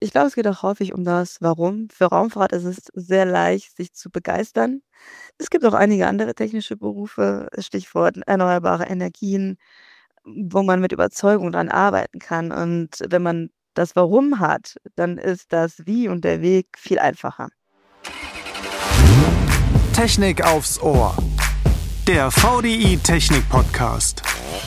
Ich glaube, es geht auch häufig um das Warum. Für Raumfahrt ist es sehr leicht, sich zu begeistern. Es gibt auch einige andere technische Berufe, Stichwort erneuerbare Energien, wo man mit Überzeugung dran arbeiten kann. Und wenn man das Warum hat, dann ist das Wie und der Weg viel einfacher. Technik aufs Ohr. Der VDI Technik Podcast.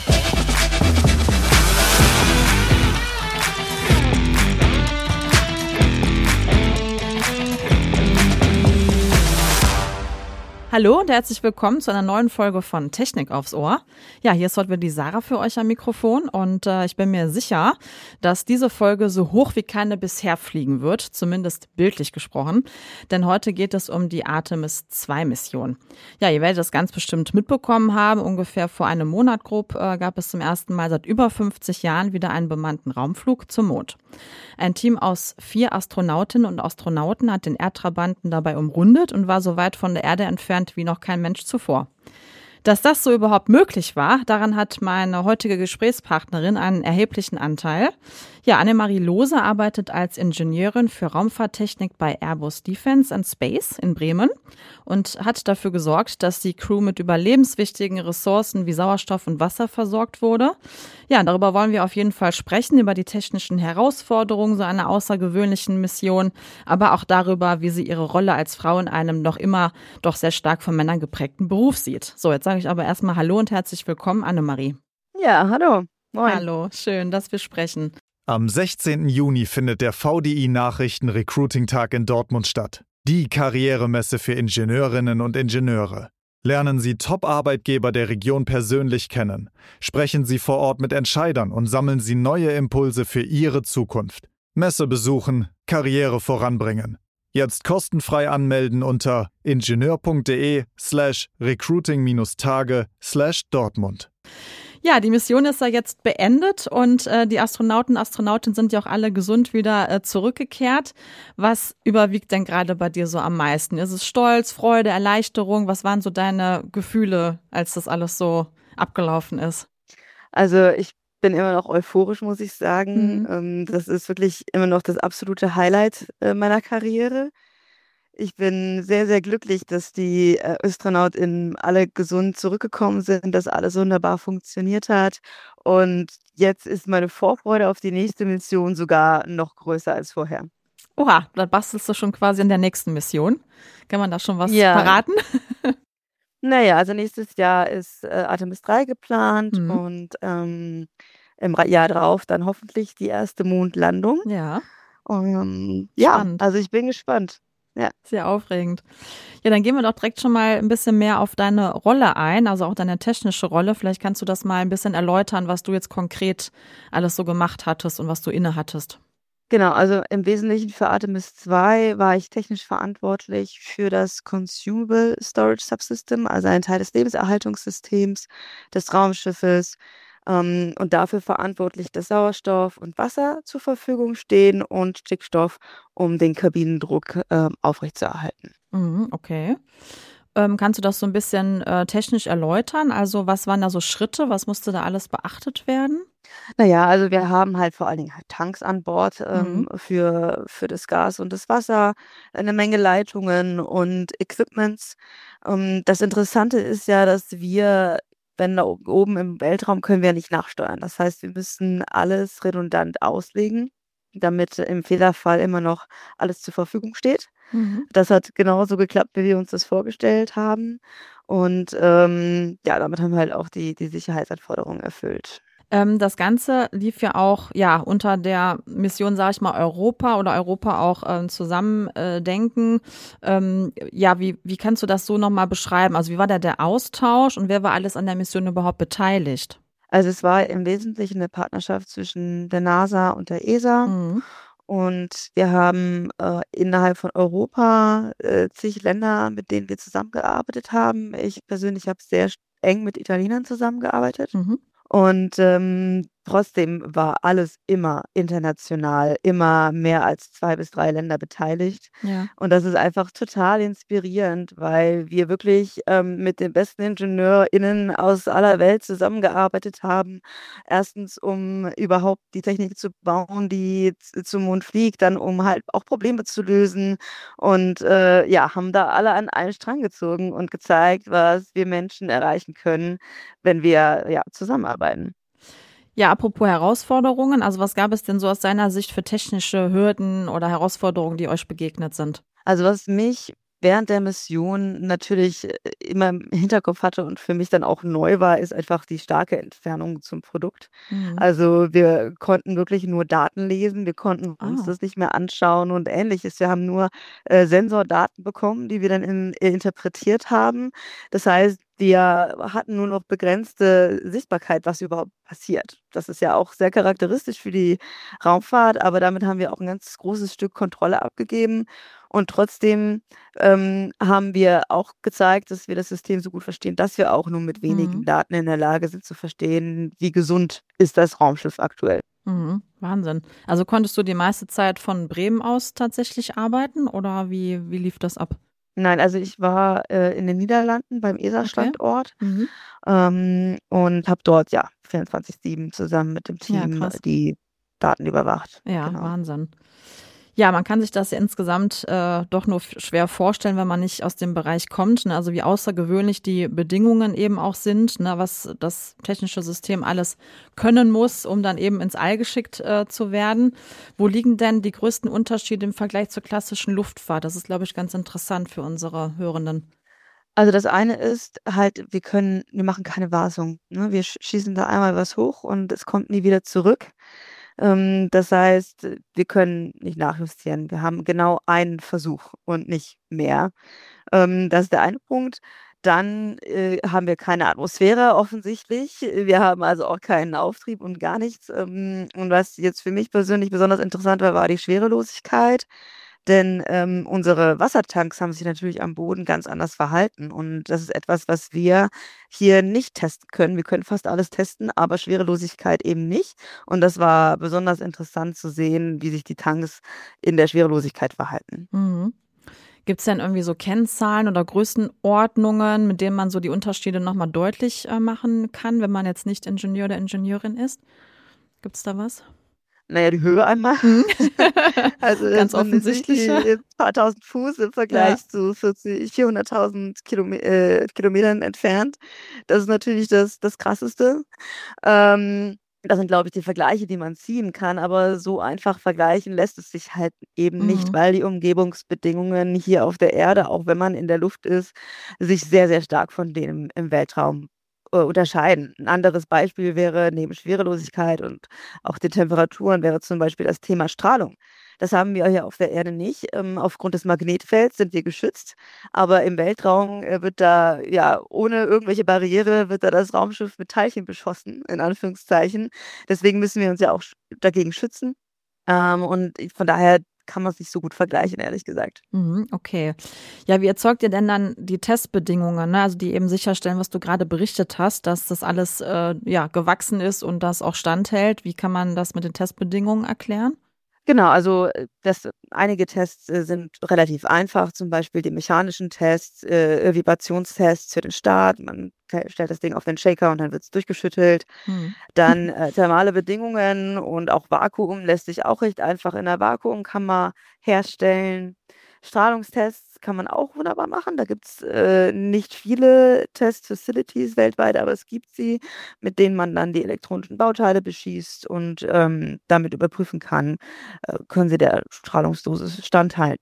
Hallo und herzlich willkommen zu einer neuen Folge von Technik aufs Ohr. Ja, hier ist heute wieder die Sarah für euch am Mikrofon und ich bin mir sicher, dass diese Folge so hoch wie keine bisher fliegen wird, zumindest bildlich gesprochen, denn heute geht es um die Artemis-2-Mission. Ja, ihr werdet das ganz bestimmt mitbekommen haben, ungefähr vor einem Monat grob gab es zum ersten Mal seit über 50 Jahren wieder einen bemannten Raumflug zum Mond. Ein Team aus 4 Astronautinnen und Astronauten hat den Erdtrabanten dabei umrundet und war so weit von der Erde entfernt wie noch kein Mensch zuvor. Dass das so überhaupt möglich war, daran hat meine heutige Gesprächspartnerin einen erheblichen Anteil. Ja, Annemarie Lohse arbeitet als Ingenieurin für Raumfahrttechnik bei Airbus Defence and Space in Bremen und hat dafür gesorgt, dass die Crew mit überlebenswichtigen Ressourcen wie Sauerstoff und Wasser versorgt wurde. Ja, darüber wollen wir auf jeden Fall sprechen, über die technischen Herausforderungen so einer außergewöhnlichen Mission, aber auch darüber, wie sie ihre Rolle als Frau in einem noch immer doch sehr stark von Männern geprägten Beruf sieht. So, jetzt sage ich aber erstmal Hallo und herzlich willkommen, Annemarie. Ja, hallo. Moin. Hallo, schön, dass wir sprechen. Am 16. Juni findet der VDI Nachrichten Recruiting Tag in Dortmund statt. Die Karrieremesse für Ingenieurinnen und Ingenieure. Lernen Sie Top-Arbeitgeber der Region persönlich kennen. Sprechen Sie vor Ort mit Entscheidern und sammeln Sie neue Impulse für Ihre Zukunft. Messe besuchen, Karriere voranbringen. Jetzt kostenfrei anmelden unter ingenieur.de/recruiting-tage/Dortmund. Ja, die Mission ist ja jetzt beendet und die Astronauten und Astronautinnen sind ja auch alle gesund wieder zurückgekehrt. Was überwiegt denn gerade bei dir so am meisten? Ist es Stolz, Freude, Erleichterung? Was waren so deine Gefühle, als das alles so abgelaufen ist? Also ich bin immer noch euphorisch, muss ich sagen. Das ist wirklich immer noch das absolute Highlight meiner Karriere. Ich bin sehr, sehr glücklich, dass die AstronautInnen alle gesund zurückgekommen sind, dass alles wunderbar funktioniert hat. Und jetzt ist meine Vorfreude auf die nächste Mission sogar noch größer als vorher. Oha, da bastelst du schon quasi in der nächsten Mission. Kann man da schon was Ja. verraten? Naja, also nächstes Jahr ist Artemis 3 geplant und im Jahr drauf dann hoffentlich die erste Mondlandung. Ja, Ja, spannend. also ich bin gespannt. Ja. Sehr aufregend. Ja, dann gehen wir doch direkt schon mal ein bisschen mehr auf deine Rolle ein, also auch deine technische Rolle. Vielleicht kannst du das mal ein bisschen erläutern, was du jetzt konkret alles so gemacht hattest und was du innehattest. Genau, also im Wesentlichen für Artemis 2 war ich technisch verantwortlich für das Consumable Storage Subsystem, also ein Teil des Lebenserhaltungssystems des Raumschiffes, und dafür verantwortlich, dass Sauerstoff und Wasser zur Verfügung stehen und Stickstoff, um den Kabinendruck aufrechtzuerhalten. Okay. Kannst du das so ein bisschen technisch erläutern? Also was waren da so Schritte? Was musste da alles beachtet werden? Naja, also wir haben halt vor allen Dingen halt Tanks an Bord für das Gas und das Wasser, eine Menge Leitungen und Equipments. Das Interessante ist ja, dass wir, wenn da oben im Weltraum, können wir nicht nachsteuern. Das heißt, wir müssen alles redundant auslegen, damit im Fehlerfall immer noch alles zur Verfügung steht. Das hat genauso geklappt, wie wir uns das vorgestellt haben. Und ja, damit haben wir halt auch die Sicherheitsanforderungen erfüllt. Das Ganze lief ja auch unter der Mission, sage ich mal, Europa oder Europa auch Zusammendenken. Wie kannst du das so nochmal beschreiben? Also wie war da der Austausch und wer war alles an der Mission überhaupt beteiligt? Also es war im Wesentlichen eine Partnerschaft zwischen der NASA und der ESA. Und wir haben innerhalb von Europa zig Länder, mit denen wir zusammengearbeitet haben. Ich persönlich habe sehr eng mit Italienern zusammengearbeitet. Und Trotzdem war alles immer international, immer mehr als 2 bis 3 Länder beteiligt. Ja. Und das ist einfach total inspirierend, weil wir wirklich mit den besten IngenieurInnen aus aller Welt zusammengearbeitet haben. Erstens, um überhaupt die Technik zu bauen, die zum Mond fliegt, dann um halt auch Probleme zu lösen. Und haben da alle an einen Strang gezogen und gezeigt, was wir Menschen erreichen können, wenn wir zusammenarbeiten. Ja, apropos Herausforderungen, also was gab es denn so aus deiner Sicht für technische Hürden oder Herausforderungen, die euch begegnet sind? Also was mich während der Mission natürlich immer im Hinterkopf hatte und für mich dann auch neu war, ist einfach die starke Entfernung zum Produkt. Mhm. Also wir konnten wirklich nur Daten lesen, wir konnten uns Ah. das nicht mehr anschauen und Ähnliches. Wir haben nur Sensordaten bekommen, die wir dann interpretiert haben. Das heißt, wir hatten nur noch begrenzte Sichtbarkeit, was überhaupt passiert. Das ist ja auch sehr charakteristisch für die Raumfahrt, aber damit haben wir auch ein ganz großes Stück Kontrolle abgegeben. Und trotzdem haben wir auch gezeigt, dass wir das System so gut verstehen, dass wir auch nur mit wenigen Daten in der Lage sind zu verstehen, wie gesund ist das Raumschiff aktuell. Mhm. Wahnsinn. Also konntest du die meiste Zeit von Bremen aus tatsächlich arbeiten oder wie lief das ab? Nein, also ich war in den Niederlanden beim ESA-Standort und habe dort 24/7 zusammen mit dem Team die Daten überwacht. Ja, Genau. Wahnsinn. Ja, man kann sich das ja insgesamt doch nur schwer vorstellen, wenn man nicht aus dem Bereich kommt, ne? Also wie außergewöhnlich die Bedingungen eben auch sind, ne? Was das technische System alles können muss, um dann eben ins All geschickt zu werden. Wo liegen denn die größten Unterschiede im Vergleich zur klassischen Luftfahrt? Das ist, glaube ich, ganz interessant für unsere Hörenden. Also das eine ist halt, wir machen keine Wartung, ne? Wir schießen da einmal was hoch und es kommt nie wieder zurück. Das heißt, wir können nicht nachjustieren. Wir haben genau einen Versuch und nicht mehr. Das ist der eine Punkt. Dann haben wir keine Atmosphäre offensichtlich. Wir haben also auch keinen Auftrieb und gar nichts. Und was jetzt für mich persönlich besonders interessant war, war die Schwerelosigkeit. Denn unsere Wassertanks haben sich natürlich am Boden ganz anders verhalten. Und das ist etwas, was wir hier nicht testen können. Wir können fast alles testen, aber Schwerelosigkeit eben nicht. Und das war besonders interessant zu sehen, wie sich die Tanks in der Schwerelosigkeit verhalten. Mhm. Gibt es denn irgendwie so Kennzahlen oder Größenordnungen, mit denen man so die Unterschiede nochmal deutlich machen kann, wenn man jetzt nicht Ingenieur oder Ingenieurin ist? Gibt es da was? Naja, die Höhe einmal. Also Ganz das sind offensichtlich. ein paar tausend Fuß im Vergleich zu 400.000 Kilometern entfernt. Das ist natürlich das Krasseste. Das sind, glaube ich, die Vergleiche, die man ziehen kann, aber so einfach vergleichen lässt es sich halt eben nicht, weil die Umgebungsbedingungen hier auf der Erde, auch wenn man in der Luft ist, sich sehr, sehr stark von denen im Weltraum unterscheiden. Ein anderes Beispiel wäre neben Schwerelosigkeit und auch den Temperaturen wäre zum Beispiel das Thema Strahlung. Das haben wir hier auf der Erde nicht. Aufgrund des Magnetfelds sind wir geschützt, aber im Weltraum wird da, ohne irgendwelche Barriere, wird da das Raumschiff mit Teilchen beschossen, in Anführungszeichen. Deswegen müssen wir uns ja auch dagegen schützen. Und von daher kann man es nicht so gut vergleichen, ehrlich gesagt. Okay. Ja, wie erzeugt ihr denn dann die Testbedingungen, ne? Also die eben sicherstellen, was du gerade berichtet hast, dass das alles gewachsen ist und das auch standhält. Wie kann man das mit den Testbedingungen erklären? Genau, also einige Tests sind relativ einfach, zum Beispiel die mechanischen Tests, Vibrationstests für den Start. Man stellt das Ding auf den Shaker und dann wird es durchgeschüttelt. Dann thermale Bedingungen und auch Vakuum lässt sich auch recht einfach in der Vakuumkammer herstellen. Strahlungstests kann man auch wunderbar machen. Da gibt es nicht viele Test-Facilities weltweit, aber es gibt sie, mit denen man dann die elektronischen Bauteile beschießt und damit überprüfen kann, können sie der Strahlungsdosis standhalten.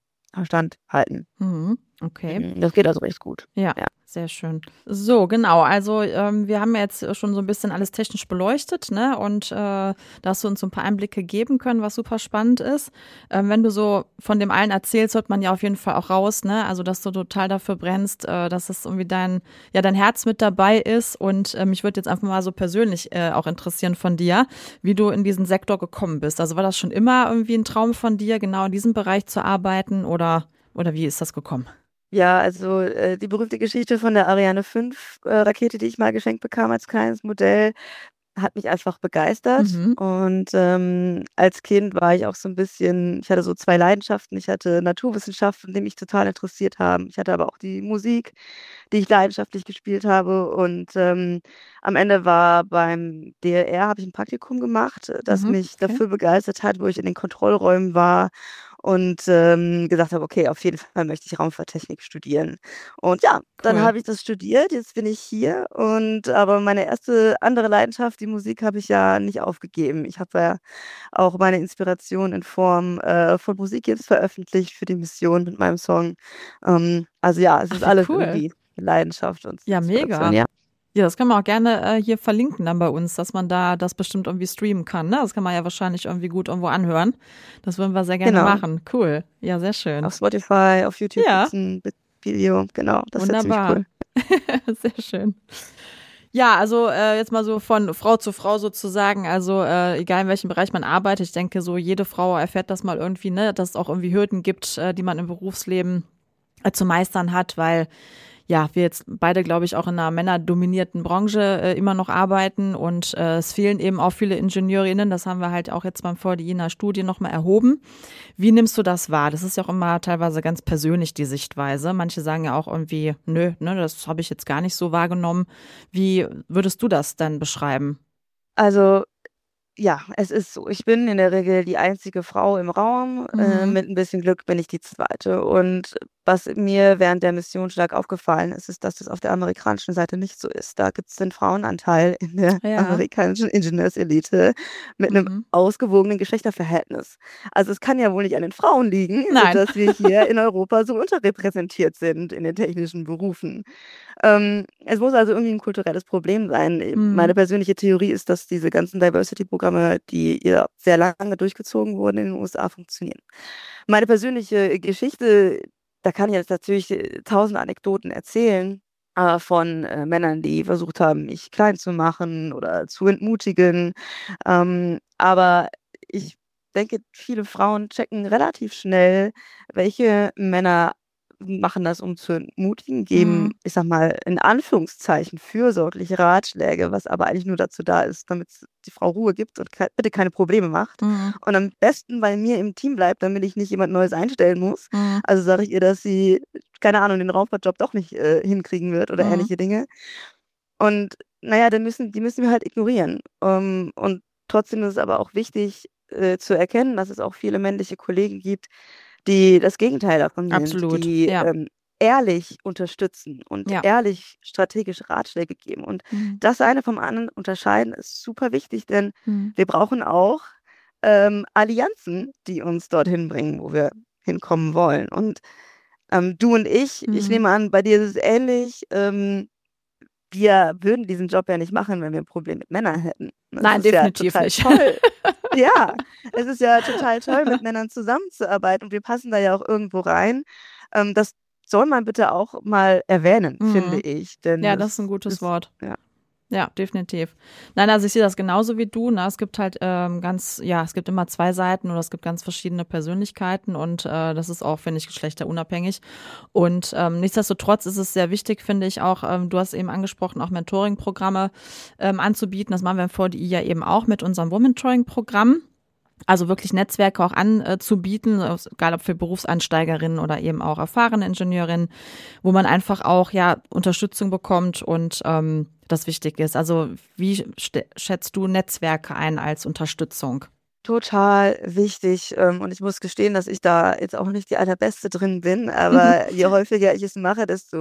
Okay. Das geht also recht gut. Ja. Sehr schön. So, genau. Also wir haben ja jetzt schon so ein bisschen alles technisch beleuchtet, ne? Und da hast du uns so ein paar Einblicke geben können, was super spannend ist. Wenn du so von dem allen erzählst, hört man ja auf jeden Fall auch raus, ne? Also dass du total dafür brennst, dass es irgendwie dein Herz mit dabei ist. Und mich würde jetzt einfach mal so persönlich auch interessieren von dir, wie du in diesen Sektor gekommen bist. Also war das schon immer irgendwie ein Traum von dir, genau in diesem Bereich zu arbeiten oder wie ist das gekommen? Ja, also die berühmte Geschichte von der Ariane 5 Rakete, die ich mal geschenkt bekam als kleines Modell, hat mich einfach begeistert. Mhm. Und als Kind war ich auch so ein bisschen, ich hatte so zwei Leidenschaften. Ich hatte Naturwissenschaften, die mich total interessiert haben. Ich hatte aber auch die Musik, die ich leidenschaftlich gespielt habe. Und am Ende war beim DLR, habe ich ein Praktikum gemacht, das mich Okay. dafür begeistert hat, wo ich in den Kontrollräumen war und gesagt habe, okay, auf jeden Fall möchte ich Raumfahrttechnik studieren. Und ja, dann Cool. habe ich das studiert, jetzt bin ich hier und aber meine erste andere Leidenschaft, die Musik, habe ich ja nicht aufgegeben. Ich habe ja auch meine Inspiration in Form von Musik jetzt veröffentlicht für die Mission mit meinem Song. Also ja, es Ach, ist wie alles cool. irgendwie Leidenschaft und Ja, Inspiration, mega. ja. Ja, das kann man auch gerne hier verlinken dann bei uns, dass man da das bestimmt irgendwie streamen kann. Ne? Das kann man ja wahrscheinlich irgendwie gut irgendwo anhören. Das würden wir sehr gerne Genau. machen. Cool. Ja, sehr schön. Auf Spotify, auf YouTube gibt Ja, es ein Video, genau, das wäre ziemlich wunderbar. cool. Sehr schön. Ja, also jetzt mal so von Frau zu Frau sozusagen, also egal in welchem Bereich man arbeitet, ich denke so jede Frau erfährt das mal irgendwie, ne, dass es auch irgendwie Hürden gibt, die man im Berufsleben zu meistern hat, weil ja, wir jetzt beide, glaube ich, auch in einer männerdominierten Branche immer noch arbeiten und es fehlen eben auch viele Ingenieurinnen. Das haben wir halt auch jetzt beim VDI in einer Studie nochmal erhoben. Wie nimmst du das wahr? Das ist ja auch immer teilweise ganz persönlich die Sichtweise. Manche sagen ja auch irgendwie, nö, ne, das habe ich jetzt gar nicht so wahrgenommen. Wie würdest du das dann beschreiben? Also ja, es ist so. Ich bin in der Regel die einzige Frau im Raum. Mhm. Mit ein bisschen Glück bin ich die zweite. Und was mir während der Mission stark aufgefallen ist, ist, dass das auf der amerikanischen Seite nicht so ist. Da gibt es den Frauenanteil in der Ja. amerikanischen Ingenieurselite mit einem Mhm. ausgewogenen Geschlechterverhältnis. Also es kann ja wohl nicht an den Frauen liegen, Nein. dass wir hier in Europa so unterrepräsentiert sind in den technischen Berufen. Es muss also irgendwie ein kulturelles Problem sein. Mhm. Meine persönliche Theorie ist, dass diese ganzen Diversity-Programme, die ja sehr lange durchgezogen wurden in den USA, funktionieren. Meine persönliche Geschichte, da kann ich jetzt natürlich tausend Anekdoten erzählen von Männern, die versucht haben, mich klein zu machen oder zu entmutigen. Aber ich denke, viele Frauen checken relativ schnell, welche Männer machen das, um zu entmutigen, geben, Mhm. ich sag mal, in Anführungszeichen fürsorgliche Ratschläge, was aber eigentlich nur dazu da ist, damit die Frau Ruhe gibt und bitte keine Probleme macht. Mhm. Und am besten bei mir im Team bleibt, damit ich nicht jemand Neues einstellen muss. Mhm. Also sage ich ihr, dass sie, keine Ahnung, den Raumfahrtjob doch nicht hinkriegen wird oder Mhm. ähnliche Dinge. Und naja, die müssen wir halt ignorieren. Und trotzdem ist es aber auch wichtig zu erkennen, dass es auch viele männliche Kollegen gibt, die das Gegenteil davon sind, Absolut. die Ja. ehrlich unterstützen und Ja. ehrlich strategische Ratschläge geben. Und Mhm. das eine vom anderen unterscheiden ist super wichtig, denn Mhm. wir brauchen auch Allianzen, die uns dorthin bringen, wo wir hinkommen wollen. Und du und ich Mhm. nehme an, bei dir ist es ähnlich. Wir würden diesen Job ja nicht machen, wenn wir ein Problem mit Männern hätten. Es Nein, ist ja definitiv total nicht. toll. Ja, es ist ja total toll, mit Männern zusammenzuarbeiten und wir passen da ja auch irgendwo rein. Das soll man bitte auch mal erwähnen, finde Mhm. ich, denn Ja, das ist ein das gutes ist, Wort. ja. Ja, definitiv. Nein, also ich sehe das genauso wie du. Ne? Es gibt halt es gibt immer zwei Seiten oder es gibt ganz verschiedene Persönlichkeiten und das ist auch, finde ich, geschlechterunabhängig. Und nichtsdestotrotz ist es sehr wichtig, finde ich auch, du hast eben angesprochen, auch Mentoring-Programme anzubieten. Das machen wir im VDI ja eben auch mit unserem Womentoring-Programm. Also wirklich Netzwerke auch anzubieten, egal ob für Berufseinsteigerinnen oder eben auch erfahrene Ingenieurinnen, wo man einfach auch ja Unterstützung bekommt und das wichtig ist. Also wie schätzt du Netzwerke ein als Unterstützung? Total wichtig. Und ich muss gestehen, dass ich da jetzt auch nicht die Allerbeste drin bin, aber je häufiger ich es mache,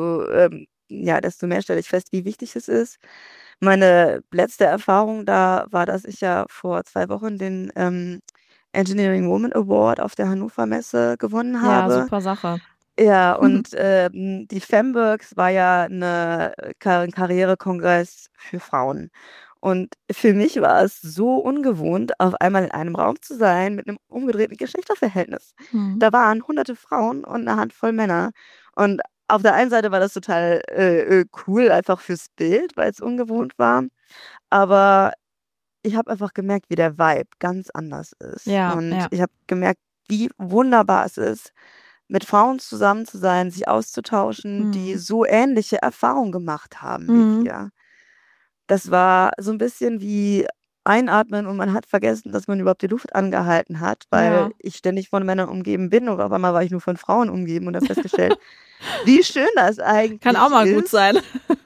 desto mehr stelle ich fest, wie wichtig es ist. Meine letzte Erfahrung da war, dass ich ja vor 2 Wochen den Engineering Woman Award auf der Hannover Messe gewonnen Ja, habe. super Sache. Ja, und die Femworks war ja ein Karrierekongress für Frauen. Und für mich war es so ungewohnt, auf einmal in einem Raum zu sein mit einem umgedrehten Geschlechterverhältnis. Hm. Da waren hunderte Frauen und eine Handvoll Männer. Und auf der einen Seite war das total cool, einfach fürs Bild, weil es ungewohnt war. Aber ich habe einfach gemerkt, wie der Vibe ganz anders ist. Ja, Und ja. ich habe gemerkt, wie wunderbar es ist, mit Frauen zusammen zu sein, sich auszutauschen, die Hm. so ähnliche Erfahrungen gemacht haben wie Hm. wir. das war so ein bisschen wie einatmen und man hat vergessen, dass man überhaupt die Luft angehalten hat, weil Ja. ich ständig von Männern umgeben bin und auf einmal war ich nur von Frauen umgeben und habe festgestellt, wie schön das Kann auch eigentlich mal gut ist. sein.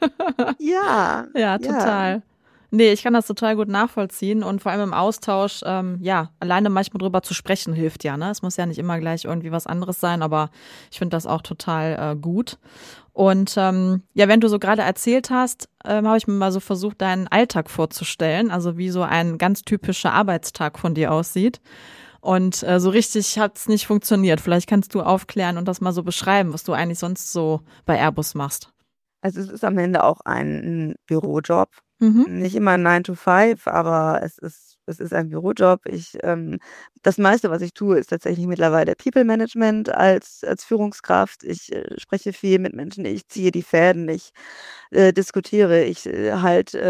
Ja, Ja, ja. total. Nee, ich kann das total gut nachvollziehen und vor allem im Austausch, ja, alleine manchmal drüber zu sprechen hilft ja, ne? Es muss ja nicht immer gleich irgendwie was anderes sein, aber ich finde das auch total gut. Und ja, wenn du so gerade erzählt hast, habe ich mir mal so versucht, deinen Alltag vorzustellen, also wie so ein ganz typischer Arbeitstag von dir aussieht. Und so richtig hat es nicht funktioniert. Vielleicht kannst du aufklären und das mal so beschreiben, was du eigentlich sonst so bei Airbus machst. Also es ist am Ende auch ein Bürojob. Mhm. Nicht immer ein 9 to 5, aber es ist ein Bürojob. Das meiste, was ich tue, ist tatsächlich mittlerweile People Management als Führungskraft. Ich spreche viel mit Menschen, ich ziehe die Fäden, ich diskutiere, ich halte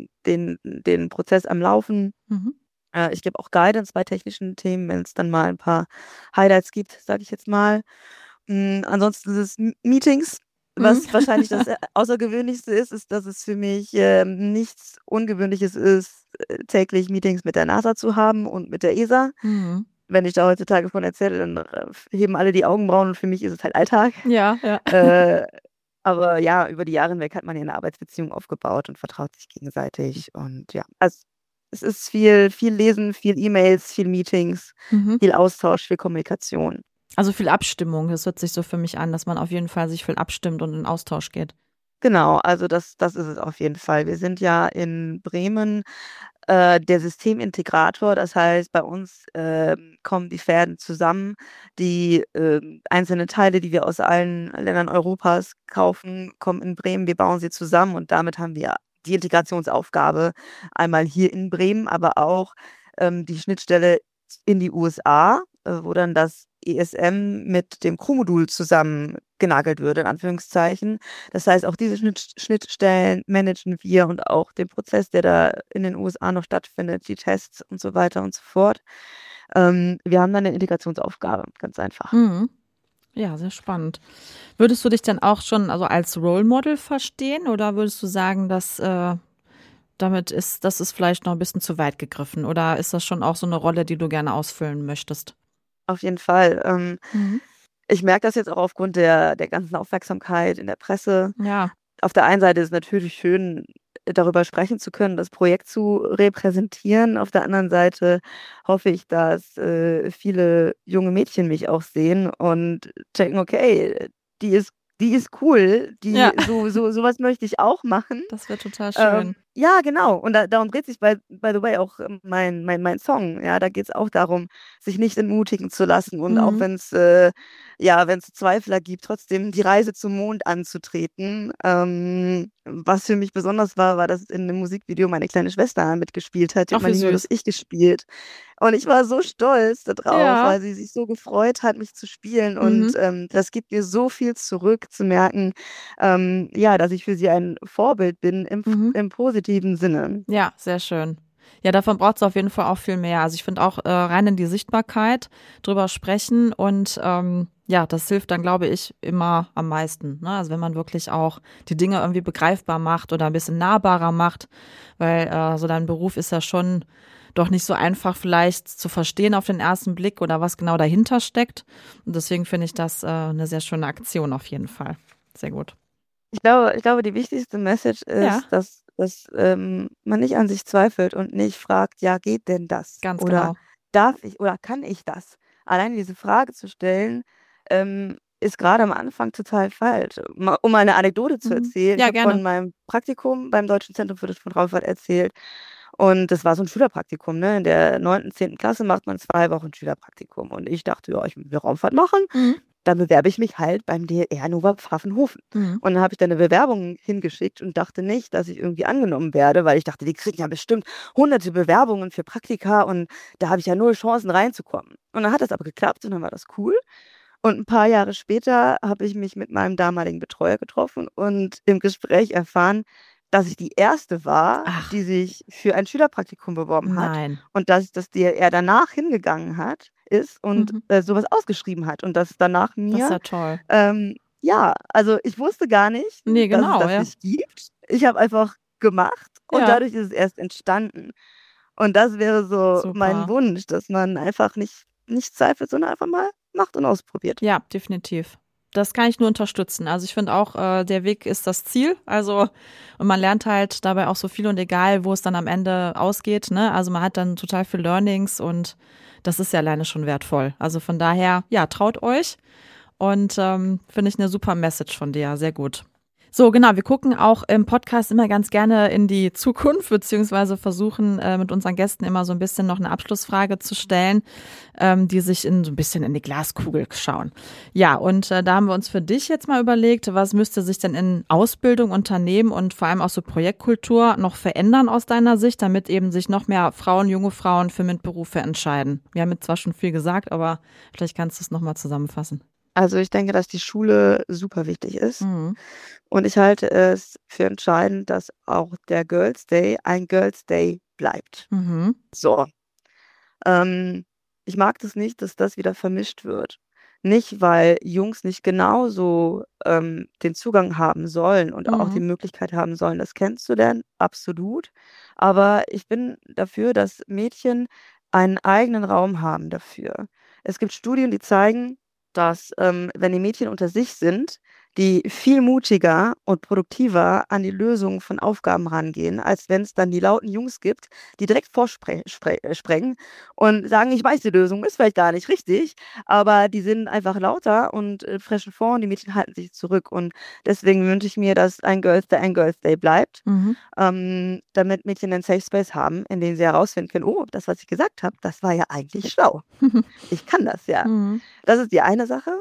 den Prozess am Laufen. Mhm. Ich gebe auch Guidance bei technischen Themen, wenn es dann mal ein paar Highlights gibt, sage ich jetzt mal. Ansonsten ist es Meetings. Mhm. Was wahrscheinlich das Außergewöhnlichste ist, dass es für mich nichts Ungewöhnliches ist, täglich Meetings mit der NASA zu haben und mit der ESA. Mhm. Wenn ich da heutzutage von erzähle, dann heben alle die Augenbrauen und für mich ist es halt Alltag. Ja, ja. Äh, aber ja, über die Jahre hinweg hat man ja eine Arbeitsbeziehung aufgebaut und vertraut sich gegenseitig. Und ja, also es ist viel Lesen, viel E-Mails, viel Meetings, Mhm. viel Austausch, viel Kommunikation. Also viel Abstimmung. Das hört sich so für mich an, dass man auf jeden Fall sich viel abstimmt und in Austausch geht. Genau, also das ist es auf jeden Fall. Wir sind ja in Bremen der Systemintegrator. Das heißt, bei uns kommen die Fäden zusammen. Die einzelnen Teile, die wir aus allen Ländern Europas kaufen, kommen in Bremen. Wir bauen sie zusammen und damit haben wir die Integrationsaufgabe einmal hier in Bremen, aber auch die Schnittstelle in die USA, wo dann das ESM mit dem Crewmodul zusammen genagelt würde, in Anführungszeichen. Das heißt, auch diese Schnittstellen managen wir und auch den Prozess, der da in den USA noch stattfindet, die Tests und so weiter und so fort. Wir haben dann eine Integrationsaufgabe, ganz einfach. Mhm. Ja, sehr spannend. Würdest du dich dann auch schon also als Role Model verstehen oder würdest du sagen, dass das ist vielleicht noch ein bisschen zu weit gegriffen oder ist das schon auch so eine Rolle, die du gerne ausfüllen möchtest? Auf jeden Fall. Mhm. Ich merke das jetzt auch aufgrund der ganzen Aufmerksamkeit in der Presse. Ja, Auf der einen Seite ist es natürlich schön, darüber sprechen zu können, das Projekt zu repräsentieren. Auf der anderen Seite hoffe ich, dass viele junge Mädchen mich auch sehen und denken, okay, die ist cool, ja, sowas möchte ich auch machen. das wäre total schön. Ja, genau. Und darum dreht sich by the way auch mein Song. Ja, da geht es auch darum, sich nicht entmutigen zu lassen und auch Mhm. wenn es wenn es Zweifler gibt, trotzdem die Reise zum Mond anzutreten. Was für mich besonders war, dass in dem Musikvideo meine kleine Schwester mitgespielt hat. Die hat Ach, mal wie nie nur das süß. Ich gespielt. Und ich war so stolz darauf, Ja. weil sie sich so gefreut hat, mich zu spielen. Und Mhm. das gibt mir so viel zurück, zu merken, dass ich für sie ein Vorbild bin Mhm. im positiven Sinne. Ja, sehr schön. Ja, davon braucht es auf jeden Fall auch viel mehr. Also ich finde auch rein in die Sichtbarkeit drüber sprechen und ja, das hilft dann, glaube ich, immer am meisten. Ne? Also wenn man wirklich auch die Dinge irgendwie begreifbar macht oder ein bisschen nahbarer macht, weil so dein Beruf ist ja schon doch nicht so einfach vielleicht zu verstehen auf den ersten Blick oder was genau dahinter steckt. Und deswegen finde ich das eine sehr schöne Aktion auf jeden Fall. Sehr gut. Ich glaube, die wichtigste Message Ja, ist, dass man nicht an sich zweifelt und nicht fragt, ja, geht denn das? ganz Oder genau. darf ich oder kann ich das? Allein diese Frage zu stellen, ist gerade am Anfang total falsch. Um mal eine Anekdote zu Mhm. erzählen, ich Ja, habe gerne. von meinem Praktikum beim Deutschen Zentrum für Raumfahrt erzählt. Und das war so ein Schülerpraktikum, ne? In der 9., 10. Klasse macht man 2 Wochen Schülerpraktikum. Und ich dachte, ja, ich will Raumfahrt machen. Mhm. Dann bewerbe ich mich halt beim DLR Nova Pfaffenhofen. Mhm. Und dann habe ich da eine Bewerbung hingeschickt und dachte nicht, dass ich irgendwie angenommen werde, weil ich dachte, die kriegen ja bestimmt hunderte Bewerbungen für Praktika und da habe ich ja 0 Chancen reinzukommen. Und dann hat das aber geklappt und dann war das cool. Und ein paar Jahre später habe ich mich mit meinem damaligen Betreuer getroffen und im Gespräch erfahren, dass ich die Erste war, Ach, die sich für ein Schülerpraktikum beworben hat nein. und dass das DLR danach hingegangen ist und Mhm. sowas ausgeschrieben hat und dass es danach Das ist mir ja toll. ja, also ich wusste gar nicht, Nee, dass es genau, das ja. nicht gibt. Ich habe einfach gemacht und dadurch ist es erst entstanden. Und das wäre so mein Wunsch, dass man einfach nicht zweifelt, sondern einfach mal macht und ausprobiert. Ja, definitiv. Das kann ich nur unterstützen. Also ich finde auch, der Weg ist das Ziel. Also, und man lernt halt dabei auch so viel und egal, wo es dann am Ende ausgeht, ne? Also man hat dann total viel Learnings und das ist ja alleine schon wertvoll. Also von daher, ja, traut euch und finde ich eine super Message von dir. Sehr gut. So, genau, wir gucken auch im Podcast immer ganz gerne in die Zukunft, beziehungsweise versuchen mit unseren Gästen immer so ein bisschen noch eine Abschlussfrage zu stellen, die sich so ein bisschen in die Glaskugel schauen. Ja, und da haben wir uns für dich jetzt mal überlegt, was müsste sich denn in Ausbildung, Unternehmen und vor allem auch so Projektkultur noch verändern aus deiner Sicht, damit eben sich noch mehr Frauen, junge Frauen für MINT-Berufe entscheiden? Wir haben jetzt zwar schon viel gesagt, aber vielleicht kannst du es nochmal zusammenfassen. Also ich denke, dass die Schule super wichtig ist. Und ich halte es für entscheidend, dass auch der Girls' Day ein Girls' Day bleibt. So. Ich mag das nicht, dass das wieder vermischt wird. Nicht, weil Jungs nicht genauso den Zugang haben sollen und auch die Möglichkeit haben sollen, das kennenzulernen. Absolut. Aber ich bin dafür, dass Mädchen einen eigenen Raum haben dafür. Es gibt Studien, die zeigen, dass wenn die Mädchen unter sich sind, die viel mutiger und produktiver an die Lösung von Aufgaben rangehen, als wenn es dann die lauten Jungs gibt, die direkt vorsprengen und sagen, ich weiß, die Lösung ist vielleicht gar nicht richtig, aber die sind einfach lauter und preschen vor und die Mädchen halten sich zurück. Und deswegen wünsche ich mir, dass ein Girls' Day bleibt, damit Mädchen einen Safe Space haben, in dem sie herausfinden können, oh, das, was ich gesagt habe, das war ja eigentlich schlau. Ich kann das ja. Das ist die eine Sache.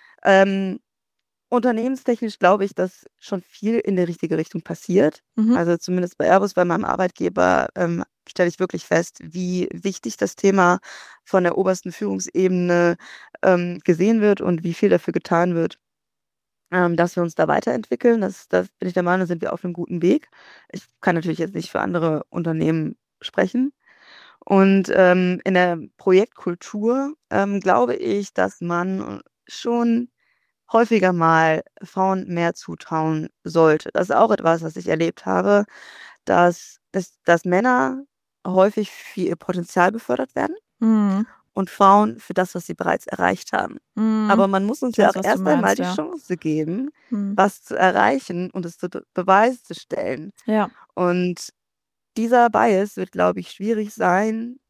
Unternehmenstechnisch glaube ich, dass schon viel in die richtige Richtung passiert. Also zumindest bei Airbus, bei meinem Arbeitgeber, stelle ich wirklich fest, wie wichtig das Thema von der obersten Führungsebene gesehen wird und wie viel dafür getan wird, dass wir uns da weiterentwickeln. Das bin ich der Meinung, sind wir auf einem guten Weg. Ich kann natürlich jetzt nicht für andere Unternehmen sprechen. Und in der Projektkultur glaube ich, dass man schon häufiger mal Frauen mehr zutrauen sollte. Das ist auch etwas, was ich erlebt habe, dass Männer häufig für ihr Potenzial befördert werden und Frauen für das, was sie bereits erreicht haben. Aber man muss uns ja auch erst einmal die Chance geben, was zu erreichen und es zu Beweis zu stellen. Ja. Und dieser Bias wird, glaube ich, schwierig sein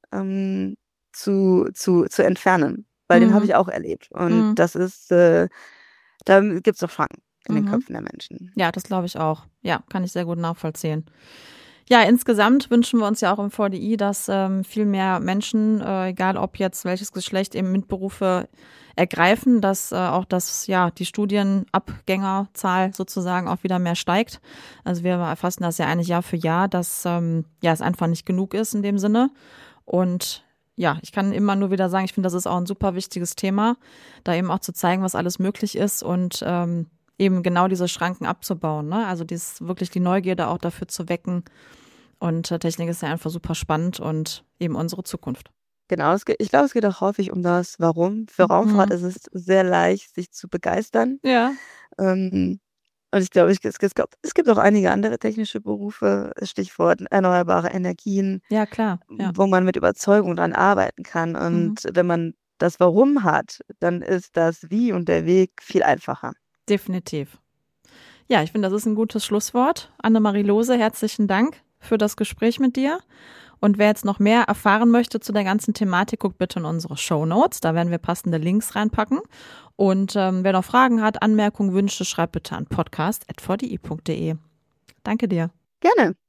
zu entfernen, weil den habe ich auch erlebt. Und das ist da gibt es doch Fragen in den Köpfen der Menschen. Ja, das glaube ich auch. Ja, kann ich sehr gut nachvollziehen. Ja, insgesamt wünschen wir uns ja auch im VDI, dass viel mehr Menschen, egal ob jetzt welches Geschlecht, eben MINT-Berufe ergreifen, dass auch die Studienabgängerzahl sozusagen auch wieder mehr steigt. Also wir erfassen das ja eigentlich Jahr für Jahr, dass es einfach nicht genug ist in dem Sinne. Und ja, ich kann immer nur wieder sagen, ich finde, das ist auch ein super wichtiges Thema, da eben auch zu zeigen, was alles möglich ist und eben genau diese Schranken abzubauen, ne? Also wirklich die Neugierde auch dafür zu wecken. Und Technik ist ja einfach super spannend und eben unsere Zukunft. Genau, ich glaube, es geht auch häufig um das Warum. Für Raumfahrt ist es sehr leicht, sich zu begeistern. Ja. Und ich glaube, es gibt auch einige andere technische Berufe, Stichwort erneuerbare Energien, ja, klar, ja, wo man mit Überzeugung dran arbeiten kann. Und wenn man das Warum hat, dann ist das Wie und der Weg viel einfacher. Definitiv. Ja, ich finde, das ist ein gutes Schlusswort. Annemarie Lohse, herzlichen Dank für das Gespräch mit dir. Und wer jetzt noch mehr erfahren möchte zu der ganzen Thematik, guckt bitte in unsere Shownotes. Da werden wir passende Links reinpacken. Und wer noch Fragen hat, Anmerkungen, Wünsche, schreibt bitte an podcast@vdi.de. Danke dir. Gerne.